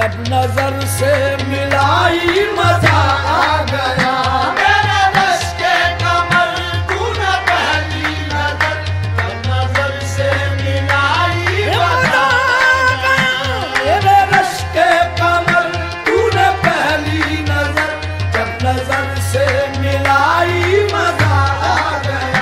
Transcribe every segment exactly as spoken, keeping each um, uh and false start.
जब नजर से मिलाई मजा आ गया। मेरे रश के कमर तूने पहली नजर जब नजर से मिलाई मजा आ गया। मेरे रश के कमर तूने पहली नजर जब नजर से मिलाई मजा आ गया।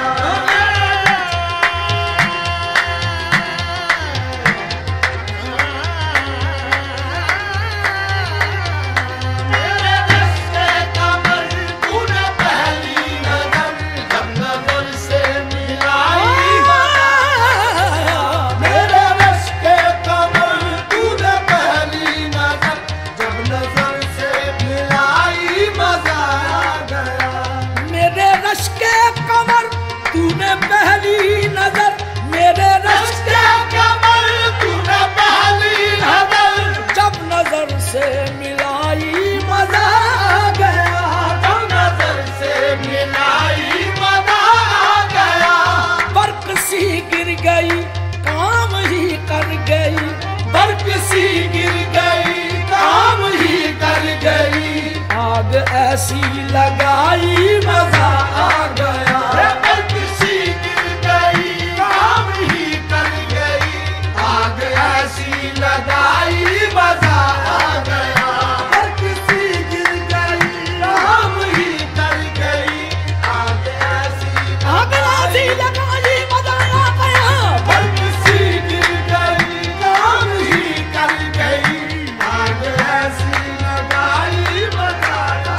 आग ऐसी लगाई मजा आ गया। बर्फ सी गिर गई काम ही कर गई। आग ऐसी लगाई मजा आ गया। बर्फ सी गिर गई काम ही कर गई। आग ऐसी आग ऐसी लगाई मजा आ गया। बर्फ सी गिर गई काम ही कर गई। आग ऐसी लगाई मजा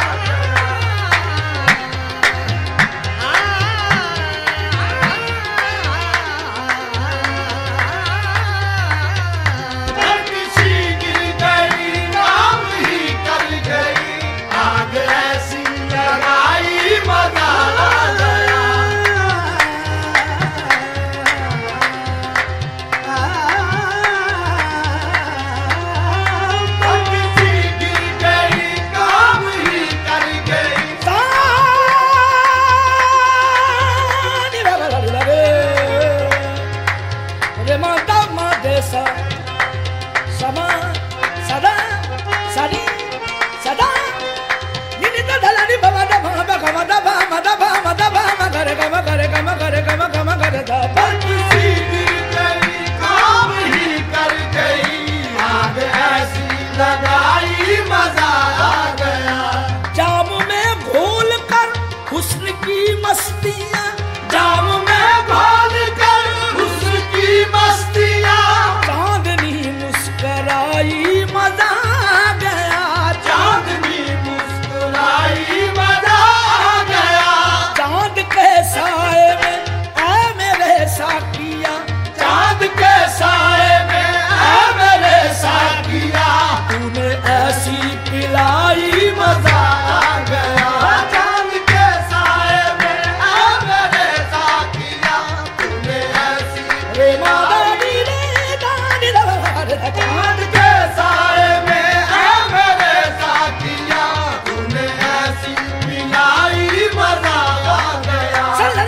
लगाई मजा आ गया। जाम में घोल कर हुस्न की मस्तियाँ जाम में घोल कर हुस्न की मस्तियाँ चांदनी मुस्कुराई मजा आ गया। चांदनी मुस्कुराई मजा आ गया। चांद के साए में ऐ मेरे साकिया। चांद के साए में ऐ मेरे साकिया तूने ऐसी पिलाई मजा आ गया। चांद के साए में आ मेरे साकिया तूने ऐसी रे मादानी रे दानी रे। चांद के साए में आ मेरे साकिया तूने ऐसी पिलाई मजा आ गया।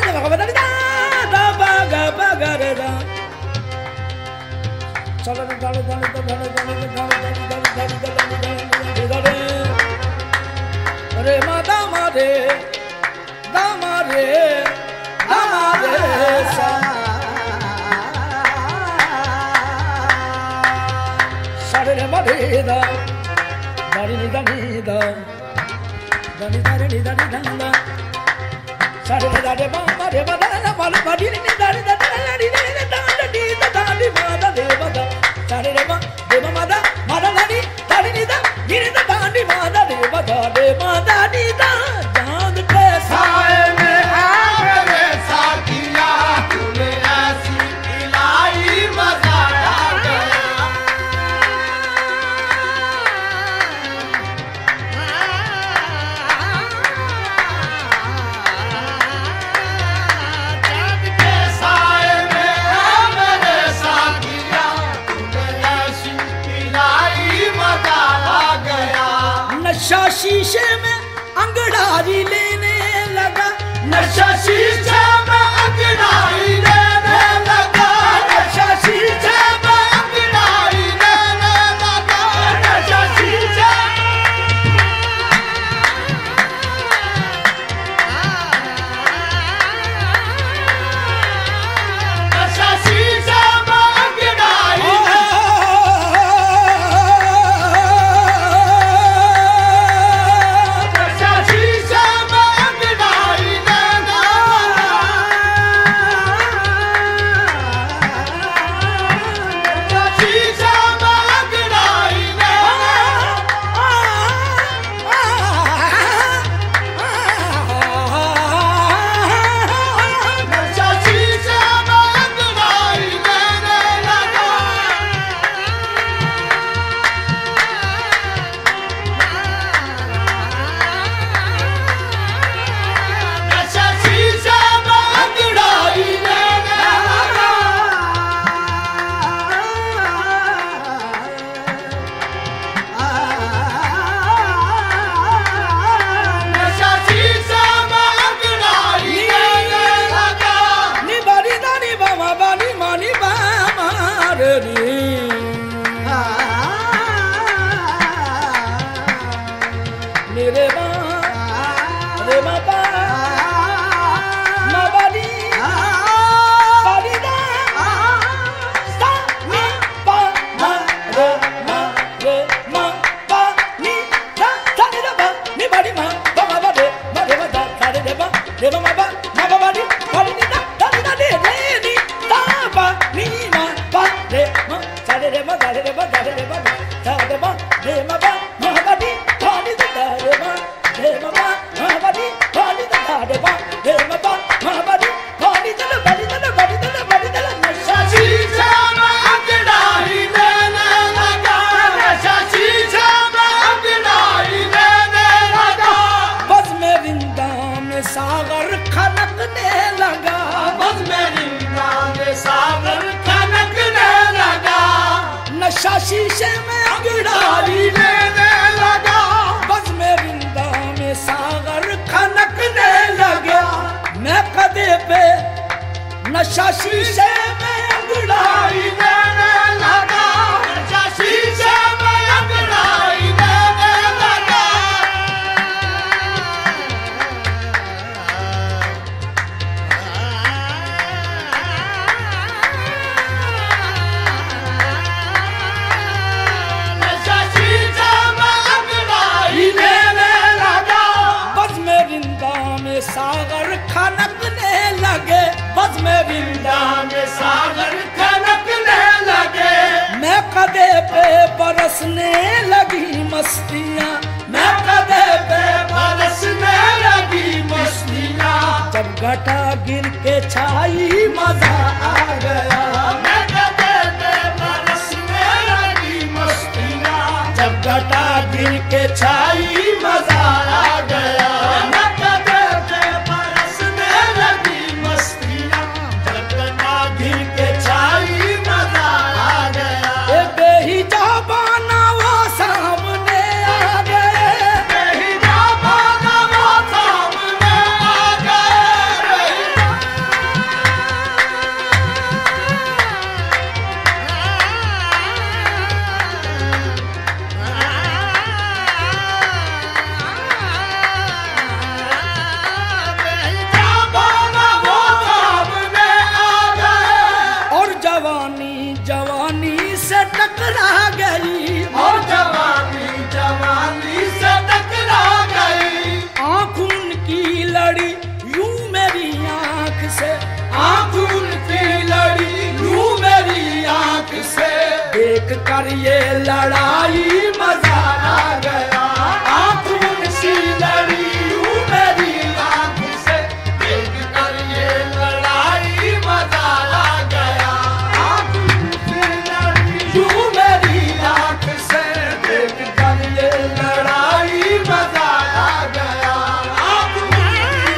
चलो चलो रे मादा मारे दामा रे दामा रे सा सारे रे मारे दा दारी नी दा नी दा दानी दारी नी दा नी दा सारे रे दा रे मामा रे मादा ना माल बाडी नी दारी दा दारी नी दा दी दा दादी मादा दे मादा सारे रे मा दे मादा मादा दानी दारी नी दा गिरी दा दादी मादा दे मादा दे मादा नी दा चांद के साए में आ मेरे साकिया तूने ऐसी पिलाई मजा आ गया। चांद के साए में आ मेरे साकिया तूने ऐसी पिलाई मजा आ गया। नशा शीशे में अंगड़ाई लेने लगा। नशा शीशे में अंगड़ाई लेने लगा। नशा शीशे में अंगड़ाई लेने लगा। नशा रे मबा महाबदी पानी दा रे बा रे मबा महाबदी पानी दा रे बा रे मबा महाबदी पानी दा बड़ी दा बड़ी दा बड़ी दा नशा शीशा में अंगड़ाई देने लगा नशा शीशा में अंगड़ाई देने लगा बस में रिंदा में सागर खनकने लगा बस में रिंदा में सागर खनकने लगा नशा शीशे में अंगड़ाई देने लगा बस में रिंदा में सागर खनकने लगा मैं कदे पे नशा शीशे में अंगड़ाई देने लगा नशा शीशे में अंगड़ाई देने लगा नशा शीशे में अंगड़ाई देने लगा बस में रिंदा में सागर खनकने लगे बस में रिंदा में सागर खनकने लगे मैं कदे पे बरसने लगी मस्तियाँ मैं कदे पे बरसने लगी मस्तियाँ जब घटा गिर के छाई मजा आ गया मैं कदे पे बरसने लगी मस्तियाँ जब घटा गिर के छाई मजा आ गया मैं कदे पे बरसने लगी मस्तियाँ जब घटा गिर के छाई मजा आ गया ए बेहिजाबाना वो सामने आ गए बेहिजाबाना वो सामने आ गए बेहिजाबाना वो सामने आ गए और जवानी जवानी से टकरा गई और जवानी जवानी से टकरा गई आँख उनकी लड़ी यूं मेरी आँख से आँख उनकी लड़ी यूं मेरी आँख से देख कर ये लड़ाई मजा आ गया आँख उनकी लड़ी यूं मेरी आँख से देख कर ये लड़ाई मजा आ गया आँख उनकी लड़ी यूं मेरी आँख से देख कर ये लड़ाई मजा आ गया आँख उनकी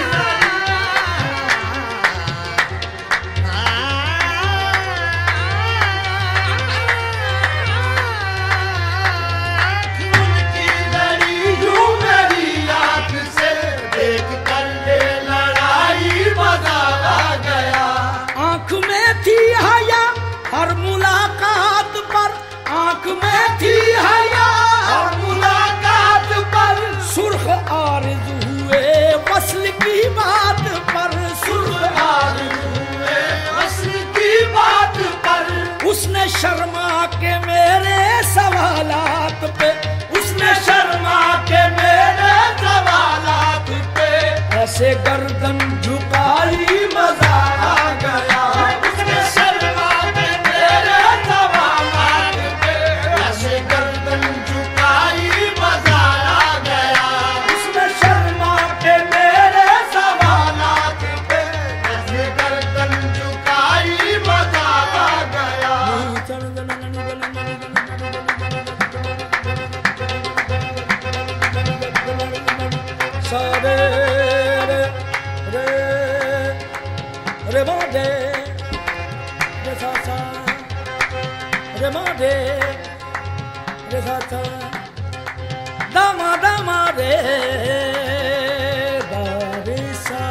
उनकी लड़ी यूं मेरी आँख से देख कर ये लड़ाई मजा आ गया आँख में थी हया हर मुलाकात पर आँख में थी हया हर मुलाकात पर सुर्ख आरज़ू हुए वस्ल की बात पर सुर्ख आरज़ू हुए वस्ल की बात पर उसने शर्मा के मेरे सवालात पे उसने शर्मा के मेरे सवालात पे ऐसे गर्दन झुकाई मजा आ गया उसने शर्मा के मेरे सवालात पे ऐसे गर्दन झुकाई मजा आ गया उसने शर्मा के मेरे सवालात पे ऐसे गर्दन झुकाई मजा आ गया सारे रे रे रे बादे रे सा सा रे बादे रे सा सा दामा दामा रे दा रे सा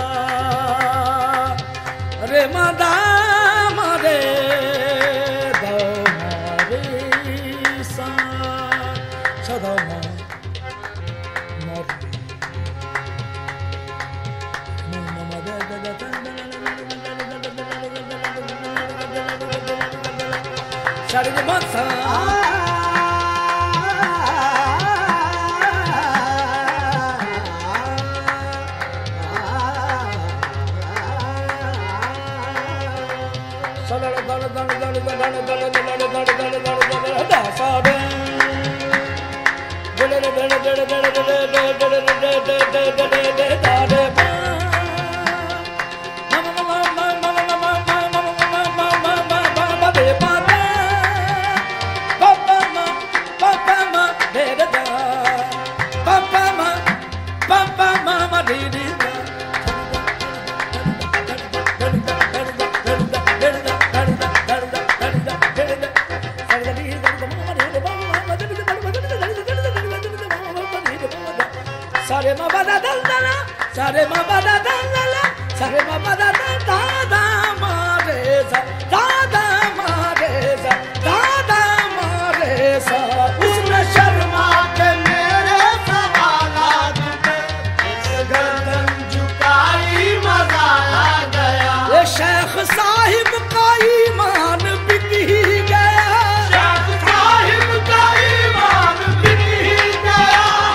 रे मा दामा रे दा मा रे सा सदा मा मा रे Shari de Mansa. Sare ma ba da da da la, sare ma ba da da la la, sare ma ba da da da da ma re sa, da da ma re sa, da da ma re sa. उसने शर्मा के मेरे सवालात पे गर्दन झुकाई, मजा आ गया। ये शेख साहिब का ईमान बिक ही गया, शेख साहिब का ईमान बिक ही गया।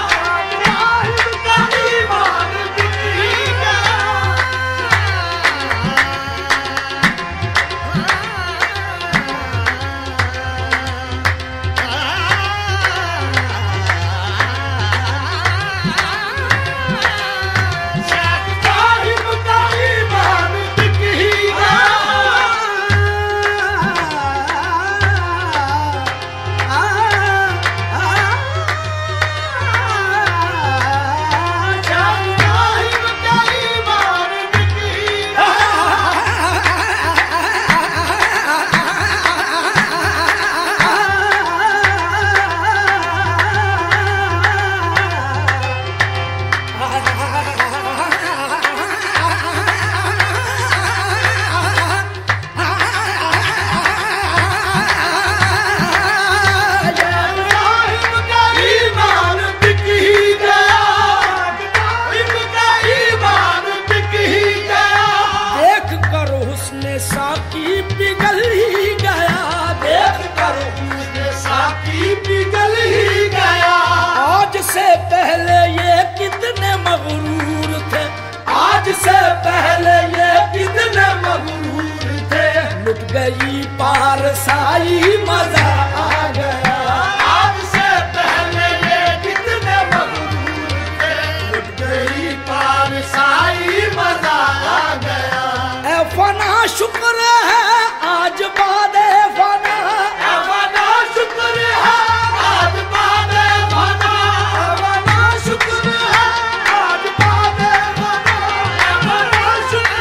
साकी पिघल ही गया, देख कर उसने साकी पिघल ही गया। आज से पहले ये कितने मगरूर थे, आज से पहले ये कितने मगरूर थे। लुट गई पारसाई, मजा आ गया। आज से पहले ये कितने मगरूर थे, लुट गई पारसाई, मजा आ गया। ए फना शुक्र है आज बादे फना, ए फना शुक्र है आज बादे फना, ए फना शुक्र है आज बादे फना, ए फना शुक्र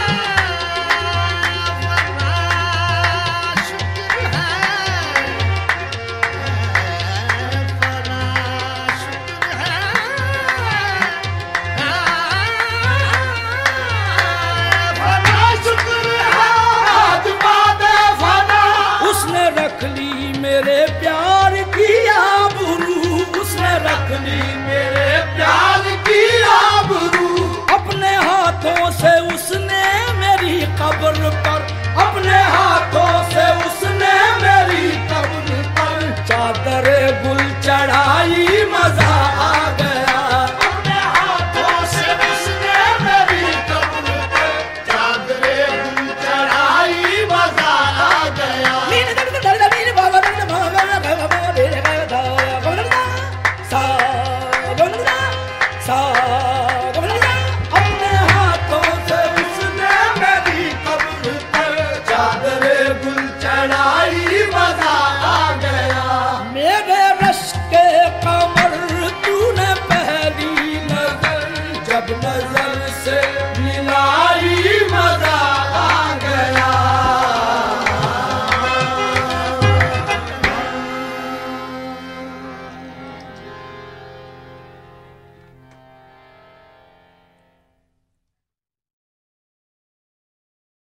रख ली मेरे प्यार की आबरू, उसने रख ली मेरे प्यार की आबरू। अपने हाथों से उसने मेरी कब्र पर, अपने हाथों से उसने मेरी कब्र पर चादर गुल चढ़ाई, मजा आ गया। अपने हाथों से उसने मेरी कब्र पर चादर गुल चढ़ाई, मजा आ गया। अपने हाथों से उसने मेरी कब्र पर चादर गुल चढ़ाई, मजा आ गया। मेरे रश के कमर तूने पहली नजर जब नजर से मिलाई, मजा